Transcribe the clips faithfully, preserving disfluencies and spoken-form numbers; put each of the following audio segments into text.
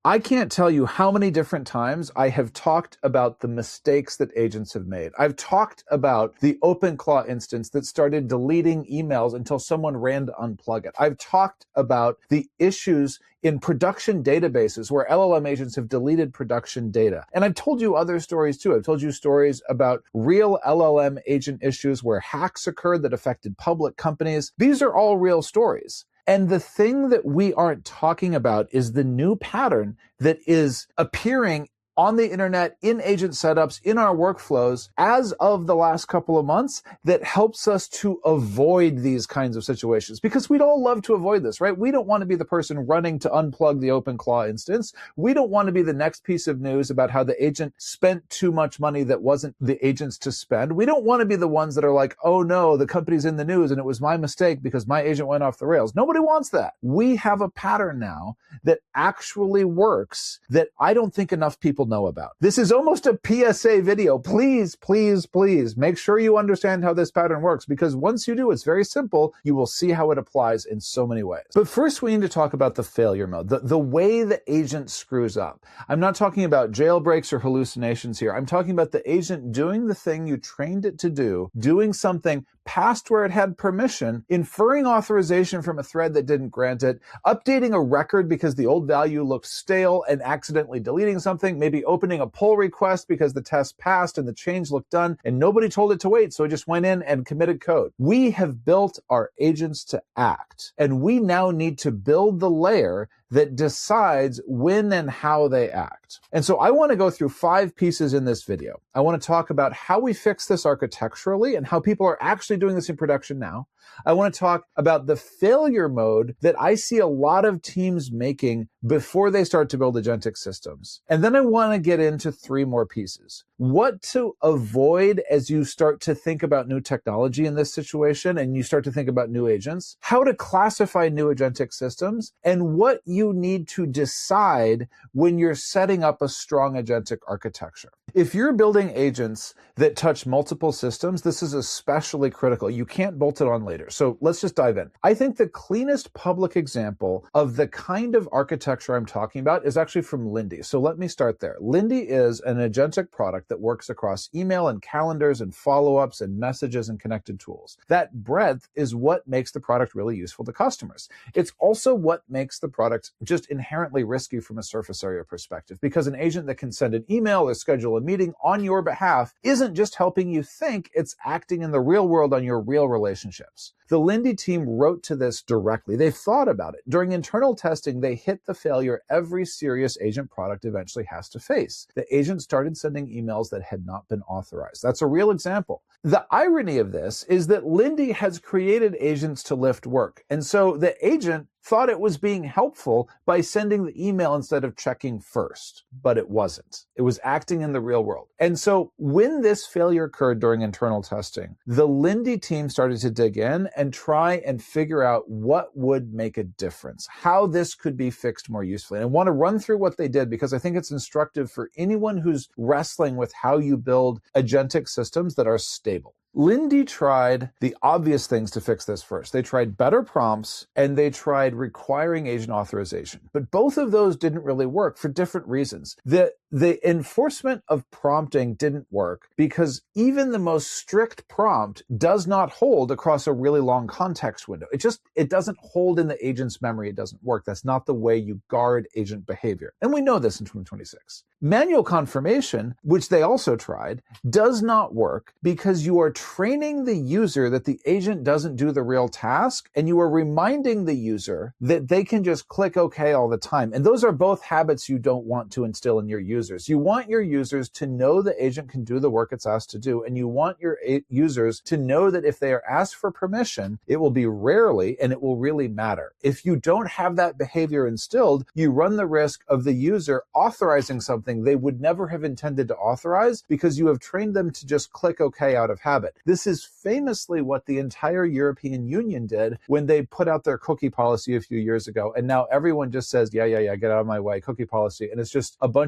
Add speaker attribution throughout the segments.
Speaker 1: I can't tell you how many different times I have talked about the mistakes that agents have made. I've talked about the OpenClaw instance that started deleting emails until someone ran to unplug it. I've talked about the issues in production databases where L L M agents have deleted production data. And I've told you other stories too. I've told you stories about real L L M agent issues where hacks occurred that affected public companies. These are all real stories. And the thing that we aren't talking about is the new pattern that is appearing on the internet, in agent setups, in our workflows, as of the last couple of months, that helps us to avoid these kinds of situations. Because we'd all love to avoid this, right? We don't want to be the person running to unplug the OpenClaw instance. We don't want to be the next piece of news about how the agent spent too much money that wasn't the agent's to spend. We don't want to be the ones that are like, oh no, the company's in the news and it was my mistake because my agent went off the rails. Nobody wants that. We have a pattern now that actually works that I don't think enough people know about. This is almost a P S A video. Please, please, please make sure you understand how this pattern works, because once you do, it's very simple. You will see how it applies in so many ways. But first, we need to talk about the failure mode, the, the way the agent screws up. I'm not talking about jailbreaks or hallucinations here. I'm talking about the agent doing the thing you trained it to do, doing something past where it had permission, inferring authorization from a thread that didn't grant it, updating a record because the old value looked stale and accidentally deleting something, maybe opening a pull request because the test passed and the change looked done and nobody told it to wait, so it just went in and committed code. We have built our agents to act, and we now need to build the layer that decides when and how they act. And so I want to go through five pieces in this video. I want to talk about how we fix this architecturally and how people are actually doing this in production now. I want to talk about the failure mode that I see a lot of teams making before they start to build agentic systems. And then I want to get into three more pieces. What to avoid as you start to think about new technology in this situation and you start to think about new agents, how to classify new agentic systems, and what you need to decide when you're setting up a strong agentic architecture. If you're building agents that touch multiple systems, this is especially critical. You can't bolt it on later. So let's just dive in. I think the cleanest public example of the kind of architecture I'm talking about is actually from Lindy. So let me start there. Lindy is an agentic product that works across email and calendars and follow-ups and messages and connected tools. That breadth is what makes the product really useful to customers. It's also what makes the product just inherently risky from a surface area perspective, because an agent that can send an email or schedule a meeting on your behalf isn't just helping you think, it's acting in the real world on your real relationships. The Lindy team wrote to this directly. They thought about it. During internal testing, they hit the failure every serious agent product eventually has to face. The agent started sending emails that had not been authorized. That's a real example. The irony of this is that Lindy has created agents to lift work. And so the agent thought it was being helpful by sending the email instead of checking first, but it wasn't. It was acting in the real world. And so when this failure occurred during internal testing, the Lindy team started to dig in and try and figure out what would make a difference, how this could be fixed more usefully. And I want to run through what they did because I think it's instructive for anyone who's wrestling with how you build agentic systems that are stable. Lindy tried the obvious things to fix this first. They tried better prompts and they tried requiring agent authorization. But both of those didn't really work for different reasons. The, the enforcement of prompting didn't work because even the most strict prompt does not hold across a really long context window. It just, it doesn't hold in the agent's memory. It doesn't work. That's not the way you guard agent behavior. And we know this in twenty twenty-six. Manual confirmation, which they also tried, does not work because you are training the user that the agent doesn't do the real task, and you are reminding the user that they can just click OK all the time. And those are both habits you don't want to instill in your users. You want your users to know the agent can do the work it's asked to do, and you want your a- users to know that if they are asked for permission, it will be rarely and it will really matter. If you don't have that behavior instilled, you run the risk of the user authorizing something they would never have intended to authorize because you have trained them to just click OK out of habit. This is famously what the entire European Union did when they put out their cookie policy a few years ago. And now everyone just says, yeah, yeah, yeah, get out of my way, cookie policy. And it's just a bunch of people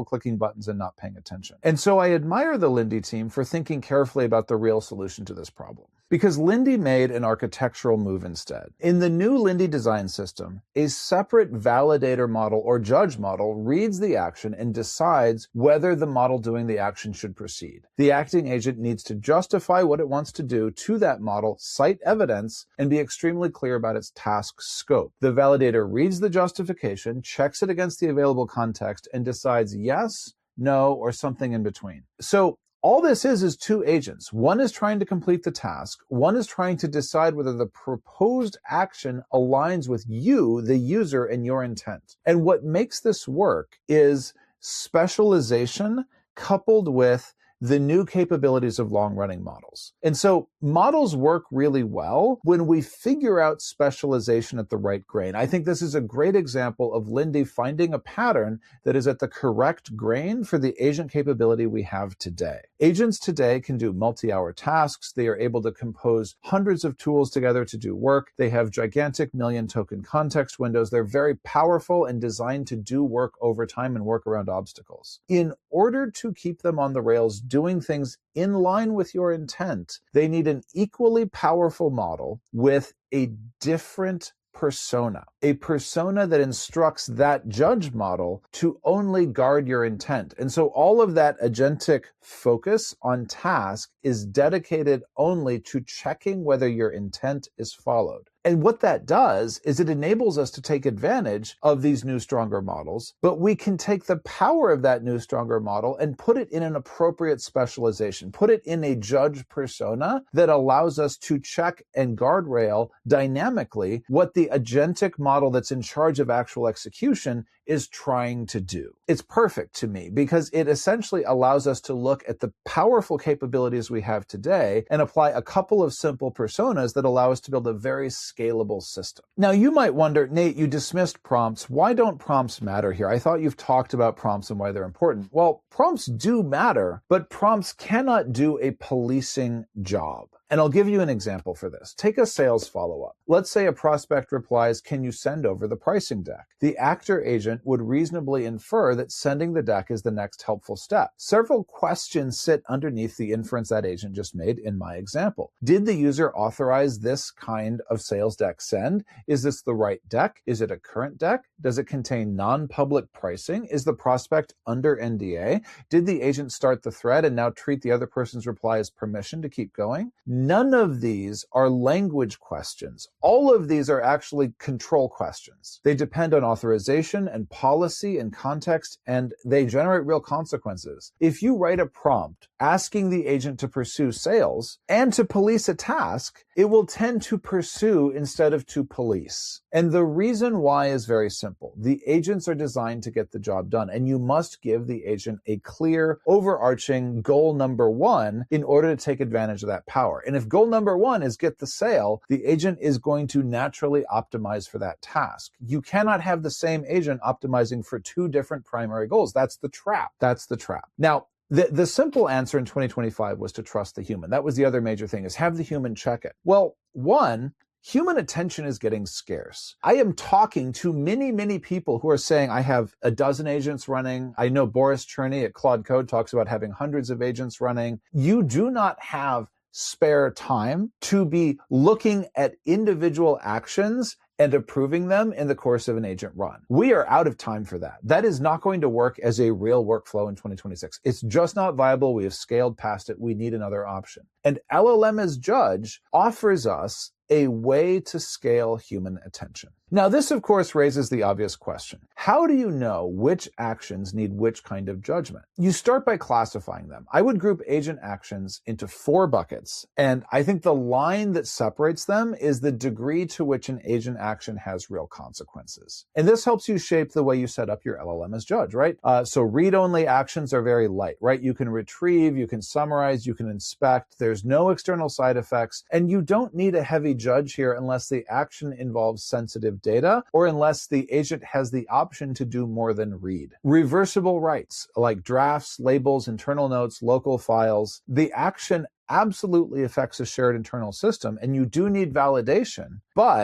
Speaker 1: people clicking buttons and not paying attention. And so I admire the Lindy team for thinking carefully about the real solution to this problem. Because Lindy made an architectural move instead. In the new Lindy design system, a separate validator model or judge model reads the action and decides whether the model doing the action should proceed. The acting agent needs to justify what it wants to do to that model, cite evidence, and be extremely clear about its task scope. The validator reads the justification, checks it against the available context, and decides yes, no, or something in between. So all this is is two agents. One is trying to complete the task. One is trying to decide whether the proposed action aligns with you, the user, and your intent. And what makes this work is specialization coupled with the new capabilities of long-running models. And so models work really well when we figure out specialization at the right grain. I think this is a great example of Lindy finding a pattern that is at the correct grain for the agent capability we have today. Agents today can do multi-hour tasks. They are able to compose hundreds of tools together to do work. They have gigantic million token context windows. They're very powerful and designed to do work over time and work around obstacles. In order to keep them on the rails doing things in line with your intent, they need an equally powerful model with a different persona, a persona that instructs that judge model to only guard your intent. And so all of that agentic focus on task is dedicated only to checking whether your intent is followed. And what that does is it enables us to take advantage of these new, stronger models, but we can take the power of that new, stronger model and put it in an appropriate specialization, put it in a judge persona that allows us to check and guardrail dynamically what the agentic model that's in charge of actual execution is trying to do. It's perfect to me because it essentially allows us to look at the powerful capabilities we have today and apply a couple of simple personas that allow us to build a very scalable system. Now, you might wonder, Nate, you dismissed prompts. Why don't prompts matter here? I thought you've talked about prompts and why they're important. Well, prompts do matter, but prompts cannot do a policing job. And I'll give you an example for this. Take a sales follow-up. Let's say a prospect replies, "Can you send over the pricing deck?" The actor agent would reasonably infer that sending the deck is the next helpful step. Several questions sit underneath the inference that agent just made in my example. Did the user authorize this kind of sales deck send? Is this the right deck? Is it a current deck? Does it contain non-public pricing? Is the prospect under N D A? Did the agent start the thread and now treat the other person's reply as permission to keep going? None of these are language questions. All of these are actually control questions. They depend on authorization and policy and context, and they generate real consequences. If you write a prompt asking the agent to pursue sales and to police a task, it will tend to pursue instead of to police. And the reason why is very simple. The agents are designed to get the job done, and you must give the agent a clear, overarching goal number one in order to take advantage of that power. And if goal number one is get the sale, the agent is going to naturally optimize for that task. You cannot have the same agent optimizing for two different primary goals. That's the trap. That's the trap. Now, The, the simple answer in twenty twenty-five was to trust the human. That was the other major thing, is have the human check it. Well, one, human attention is getting scarce. I am talking to many, many people who are saying, I have a dozen agents running. I know Boris Cherny at Claude Code talks about having hundreds of agents running. You do not have spare time to be looking at individual actions and approving them in the course of an agent run. We are out of time for that. That is not going to work as a real workflow in twenty twenty-six. It's just not viable. We have scaled past it. We need another option. And L L M as Judge offers us a way to scale human attention. Now, this, of course, raises the obvious question. How do you know which actions need which kind of judgment? You start by classifying them. I would group agent actions into four buckets, and I think the line that separates them is the degree to which an agent action has real consequences. And this helps you shape the way you set up your L L M as Judge, right? Uh, so read-only actions are very light, right? You can retrieve, you can summarize, you can inspect. There's no external side effects, and you don't need a heavy judge here unless the action involves sensitive data or unless the agent has the option to do more than read. Reversible rights like drafts, labels, internal notes, local files, the action absolutely affects a shared internal system, and you do need validation, but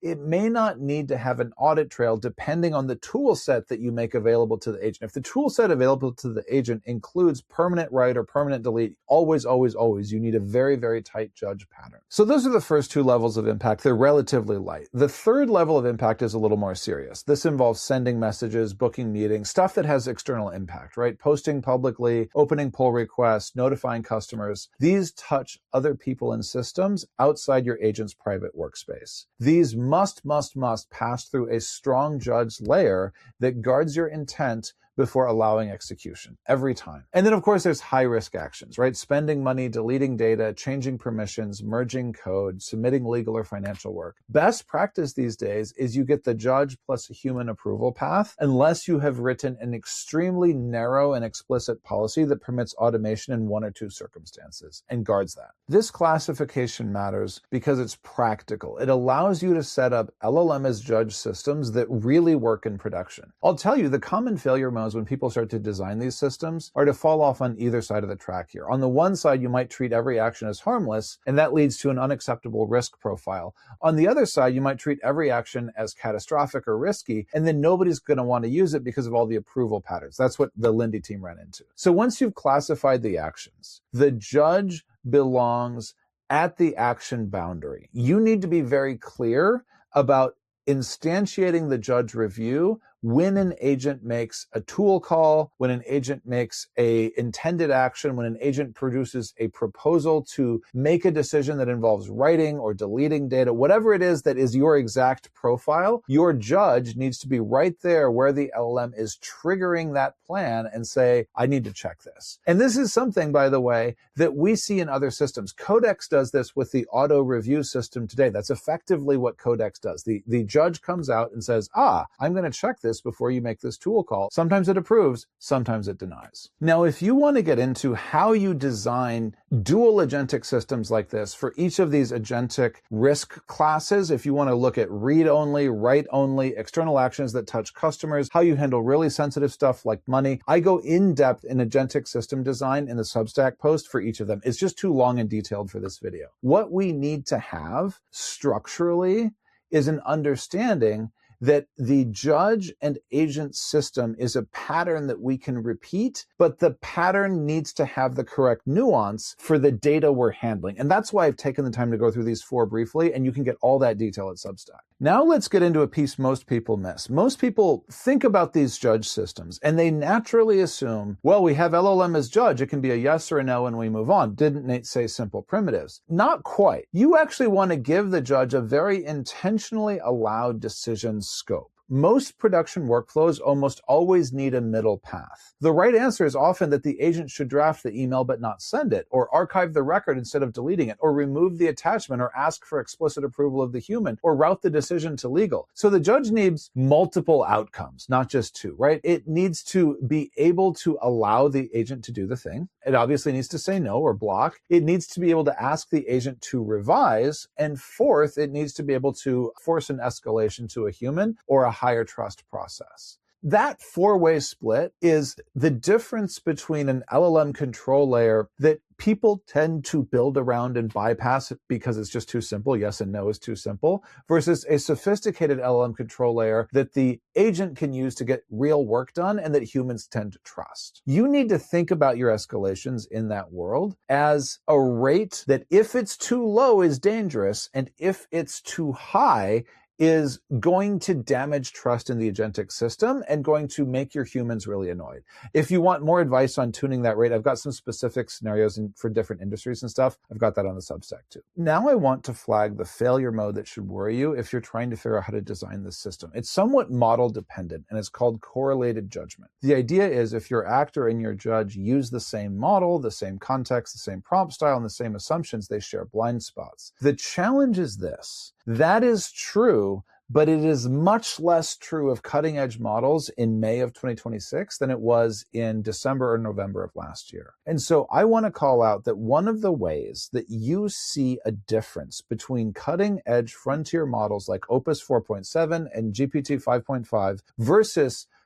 Speaker 1: it may not need to have an audit trail depending on the tool set that you make available to the agent. If the tool set available to the agent includes permanent write or permanent delete, always, always, always, you need a very, very tight judge pattern. So those are the first two levels of impact. They're relatively light. The third level of impact is a little more serious. This involves sending messages, booking meetings, stuff that has external impact, right? Posting publicly, opening pull requests, notifying customers. These touch other people and systems outside your agent's private workspace. These must, must, must pass through a strong judge layer that guards your intent before allowing execution every time. And then, of course, there's high-risk actions, right? Spending money, deleting data, changing permissions, merging code, submitting legal or financial work. Best practice these days is you get the judge plus a human approval path unless you have written an extremely narrow and explicit policy that permits automation in one or two circumstances and guards that. This classification matters because it's practical. It allows you to set up L L M as judge systems that really work in production. I'll tell you, the common failure mode when people start to design these systems are to fall off on either side of the track here. On the one side, you might treat every action as harmless, and that leads to an unacceptable risk profile. On the other side, you might treat every action as catastrophic or risky, and then nobody's going to want to use it because of all the approval patterns. That's what the Lindy team ran into. So once you've classified the actions, the judge belongs at the action boundary. You need to be very clear about instantiating the judge review when an agent makes a tool call, when an agent makes a intended action, when an agent produces a proposal to make a decision that involves writing or deleting data, whatever it is that is your exact profile, your judge needs to be right there where the L L M is triggering that plan and say, I need to check this. And this is something, by the way, that we see in other systems. Codex does this with the auto review system today. That's effectively what Codex does. The, the judge comes out and says, ah, I'm going to check this before you make this tool call. Sometimes it approves, sometimes it denies. Now, if you want to get into how you design dual agentic systems like this for each of these agentic risk classes, if you want to look at read-only, write-only, external actions that touch customers, how you handle really sensitive stuff like money, I go in-depth in agentic system design in the Substack post for each of them. It's just too long and detailed for this video. What we need to have structurally is an understanding that the judge and agent system is a pattern that we can repeat, but the pattern needs to have the correct nuance for the data we're handling. And that's why I've taken the time to go through these four briefly, and you can get all that detail at Substack. Now let's get into a piece most people miss. Most people think about these judge systems, and they naturally assume, well, we have L L M as judge. It can be a yes or a no, and we move on. Didn't Nate say simple primitives? Not quite. You actually want to give the judge a very intentionally allowed decision scope. Most production workflows almost always need a middle path. The right answer is often that the agent should draft the email but not send it, or archive the record instead of deleting it, or remove the attachment, or ask for explicit approval of the human, or route the decision to legal. So the judge needs multiple outcomes, not just two, right? It needs to be able to allow the agent to do the thing. It obviously needs to say no or block. It needs to be able to ask the agent to revise. And fourth, it needs to be able to force an escalation to a human or a higher trust process. That four-way split is the difference between an L L M control layer that people tend to build around and bypass it because it's just too simple. Yes and no is too simple, versus a sophisticated L L M control layer that the agent can use to get real work done and that humans tend to trust. You need to think about your escalations in that world as a rate that, if it's too low, is dangerous, and if it's too high, is going to damage trust in the agentic system and going to make your humans really annoyed. If you want more advice on tuning that rate, I've got some specific scenarios in, for different industries and stuff. I've got that on the Substack too. Now I want to flag the failure mode that should worry you if you're trying to figure out how to design this system. It's somewhat model dependent, and it's called correlated judgment. The idea is if your actor and your judge use the same model, the same context, the same prompt style, and the same assumptions, they share blind spots. The challenge is this. That is true, but it is much less true of cutting-edge models in May of twenty twenty-six than it was in December or November of last year. And so I want to call out that one of the ways that you see a difference between cutting-edge frontier models like Opus four point seven and G P T five point five versus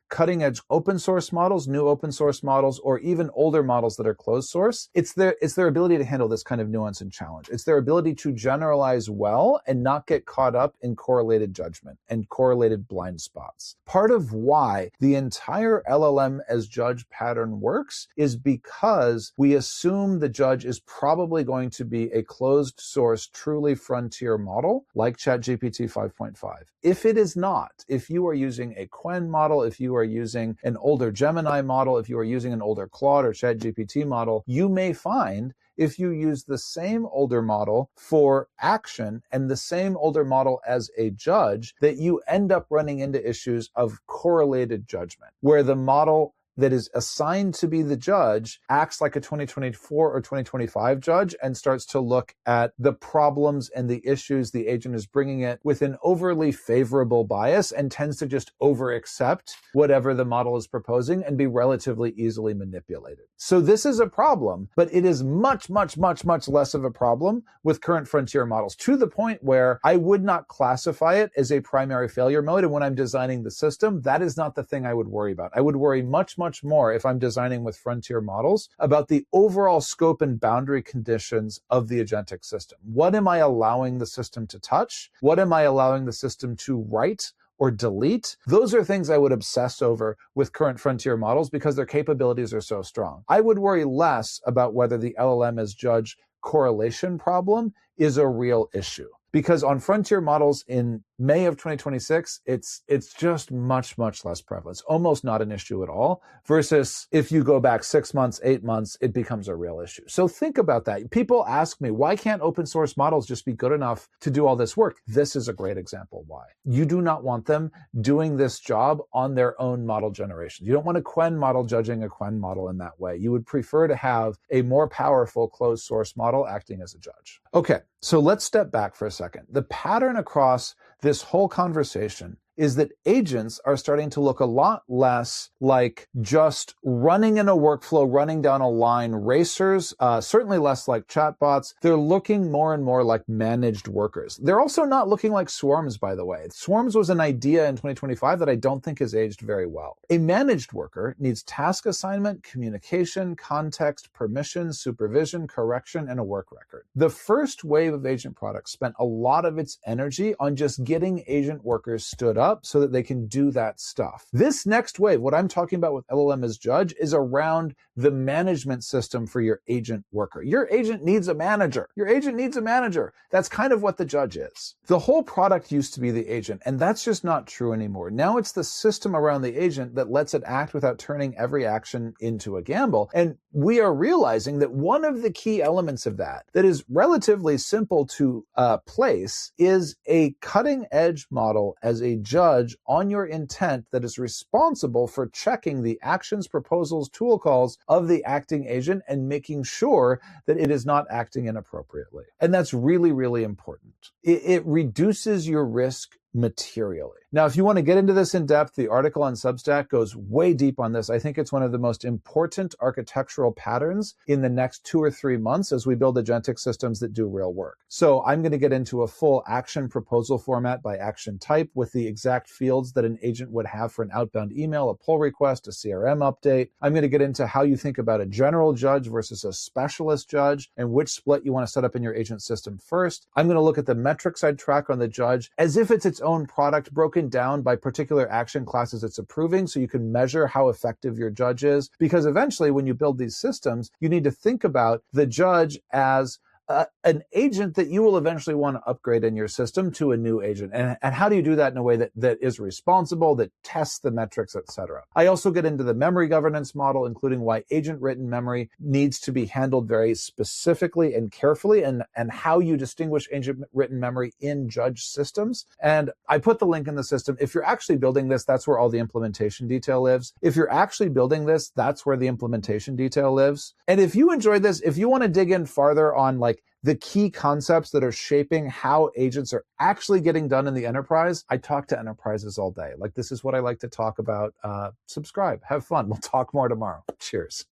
Speaker 1: cutting edge open source models, new open source models, or even older models that are closed source. It's their, it's their ability to handle this kind of nuance and challenge. It's their ability to generalize well and not get caught up in correlated judgment and correlated blind spots. Part of why the entire L L M as judge pattern works is because we assume the judge is probably going to be a closed source, truly frontier model like ChatGPT five point five. If it is not, if you are using a Qwen model, if you are using an older Gemini model, if you are using an older Claude or ChatGPT model, you may find if you use the same older model for action and the same older model as a judge, that you end up running into issues of correlated judgment, where the model that is assigned to be the judge acts like a twenty twenty-four or twenty twenty-five judge and starts to look at the problems and the issues the agent is bringing it with an overly favorable bias and tends to just over-accept whatever the model is proposing and be relatively easily manipulated. So this is a problem, but it is much, much, much, much less of a problem with current frontier models, to the point where I would not classify it as a primary failure mode. And when I'm designing the system, that is not the thing I would worry about. I would worry much, much much more if I'm designing with frontier models about the overall scope and boundary conditions of the agentic system. What am I allowing the system to touch? What am I allowing the system to write or delete? Those are things I would obsess over with current frontier models because their capabilities are so strong. I would worry less about whether the L L M as judge correlation problem is a real issue. Because on frontier models in May of twenty twenty-six, it's it's just much, much less prevalent. It's almost not an issue at all, versus if you go back six months, eight months, it becomes a real issue. So think about that. People ask me, why can't open source models just be good enough to do all this work? This is a great example why. You do not want them doing this job on their own model generation. You don't want a Qwen model judging a Qwen model in that way. You would prefer to have a more powerful closed source model acting as a judge. Okay, so let's step back for a second. The pattern across this whole conversation is that agents are starting to look a lot less like just running in a workflow, running down a line racers, uh, certainly less like chatbots. They're looking more and more like managed workers. They're also not looking like swarms, by the way. Swarms was an idea in twenty twenty-five that I don't think has aged very well. A managed worker needs task assignment, communication, context, permission, supervision, correction, and a work record. The first wave of agent products spent a lot of its energy on just getting agent workers stood up so that they can do that stuff. This next wave, what I'm talking about with L L M as judge, is around the management system for your agent worker. Your agent needs a manager. Your agent needs a manager. That's kind of what the judge is. The whole product used to be the agent, and that's just not true anymore. Now it's the system around the agent that lets it act without turning every action into a gamble. And we are realizing that one of the key elements of that, that is relatively simple to uh, place, is a cutting edge model as a judge on your intent that is responsible for checking the actions, proposals, tool calls of the acting agent and making sure that it is not acting inappropriately. And that's really, really important. It, it reduces your risk materially. Now, if you want to get into this in depth, the article on Substack goes way deep on this. I think it's one of the most important architectural patterns in the next two or three months as we build agentic systems that do real work. So I'm going to get into a full action proposal format by action type with the exact fields that an agent would have for an outbound email, a pull request, a C R M update. I'm going to get into how you think about a general judge versus a specialist judge and which split you want to set up in your agent system first. I'm going to look at the metrics I'd track on the judge as if it's its own product broken down by particular action classes it's approving so you can measure how effective your judge is. Because eventually when you build these systems, you need to think about the judge as Uh, an agent that you will eventually want to upgrade in your system to a new agent. And, and how do you do that in a way that, that is responsible, that tests the metrics, et cetera. I also get into the memory governance model, including why agent-written memory needs to be handled very specifically and carefully, and, and how you distinguish agent-written memory in judge systems. And I put the link in the system. If you're actually building this, that's where all the implementation detail lives. If you're actually building this, that's where the implementation detail lives. And if you enjoyed this, if you want to dig in farther on like the key concepts that are shaping how agents are actually getting done in the enterprise, I talk to enterprises all day. Like, this is what I like to talk about. Uh, subscribe, have fun. We'll talk more tomorrow. Cheers.